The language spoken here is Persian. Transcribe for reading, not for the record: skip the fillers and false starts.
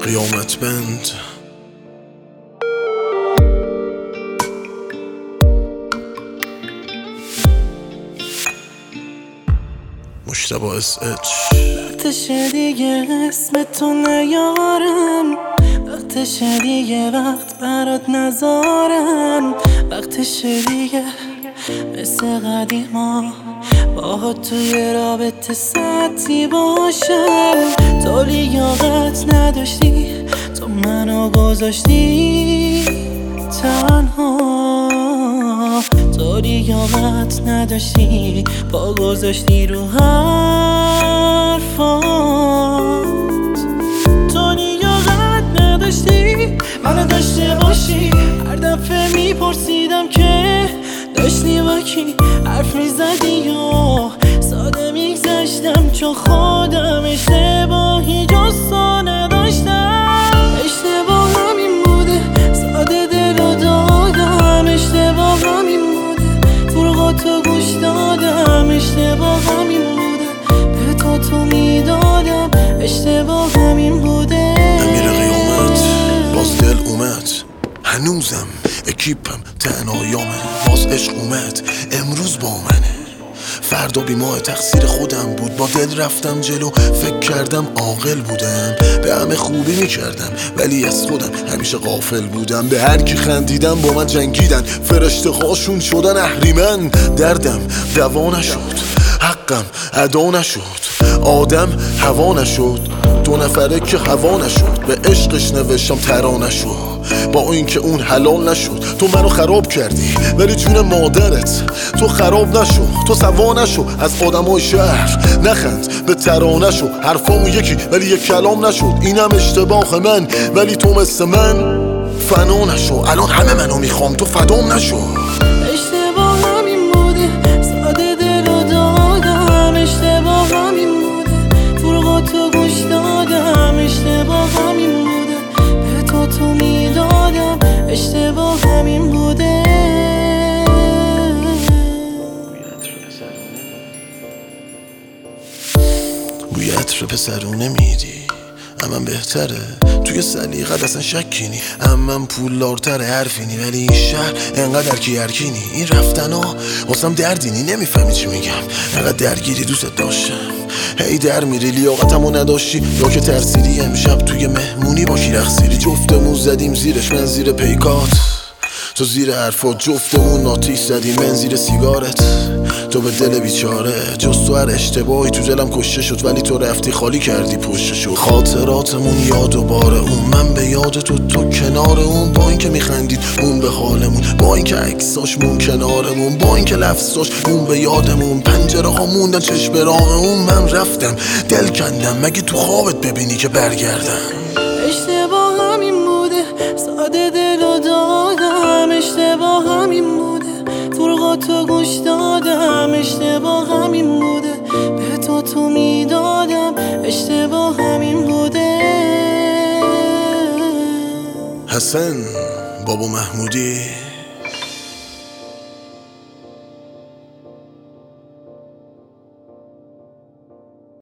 قیامت بند. مشتبه SH. وقتشه دیگه اسم تو نیارم، وقتشه دیگه وقت برات نذارم، وقتشه دیگه مثل قدیما باهات توی رابطه سطحی باشم. تو لیاقت نداشتی، تو منو گذاشتی تنها، تو لیاقت نداشتی، پا گذاشتی رو حرفات، تو لیاقت نداشتی منو داشته باشی. هر دفعه میپرسیدم که داشتی با کی حرف میزدی یا ساده میگذشتم، چون خودم اشتباهی جزا نداشتم. اشتباه همین بوده، ساده دلو دادم، اشتباه همین بوده، فروغاتو گوش دادم، اشتباه همین بوده، به تو میدادم، اشتباه همین بوده. امیر قیامت باز دل اومد، هنوزم اکیپم تنهایامه، باز عشق اومد امروز با منه، فردا بی ماه تقصیر خودم بود، با دل رفتم جلو فکر کردم عاقل بودم، به همه خوبی میکردم ولی از خودم همیشه غافل بودم، به هر کی خندیدم با من جنگیدن، فرشته هاشون شدن اهریمن، دردم دوا نشد، حقم ادا نشد، آدم هوا نشد، دو نفره که هوا نشد، به عشقش نوشتم ترانه شد، با اینکه اون حلال نشد. تو منو خراب کردی ولی جون مادرت تو خراب نشو، تو سوا نشو از آدمای شهر، نخند به ترانه شو، حرفامو یکی ولی یک کلام نشد، اینم اشتباه من ولی تو مثل من فنا نشو، الان همه منو میخوام تو فدام نشو. اشتباه همین بوده، ساده دلو دادم، اشتباه همین بوده، فروغاتو گوش دادم، اشتباه همین بوده، به تو میدادم، اشتباه همین بوده. بوی عطر پسرونه میدی امم بهتره، توی سلیقت اصلا شکی نی، امم پولدارتره حرفی نی، ولی این شهر انقدر کی هرکینی، این رفتنا واسم دردینی، نمیفهمی چی میگم، انقدر درگیری دوست داشتم هی در میری، لیاقتمو نداشتی یا که ترسیدی، امشب توی مهمونی با کی رقصیدی، جفتمون زدیم زیرش، من زیر پیکات تو زیر حرفات، جفتمون ناتیش زدیم، من زیر سیگارت تو به دل بیچاره، جز تو هر اشتباهی تو دلم کشته شد، ولی تو رفتی خالی کردی پشتشو، خاطراتمون یاد و بار اون، من به یاد تو کنار اون، با اینکه میخندید اون به حالمون، با اینکه عکساشمون کنارمون، با اینکه لفظاش اون به یادمون، پنجره ها موندن چشم راه اون، من رفتم دل کندم مگه تو خوابت ببینی که برگردم. اشتباه همین بوده، ساده دلو دادم، اشتباه همین بوده، فروغاتو گوش دادم، اشتباه همین بوده، به تو میدادم، اشتباه همین بوده. حسن بابا محمودی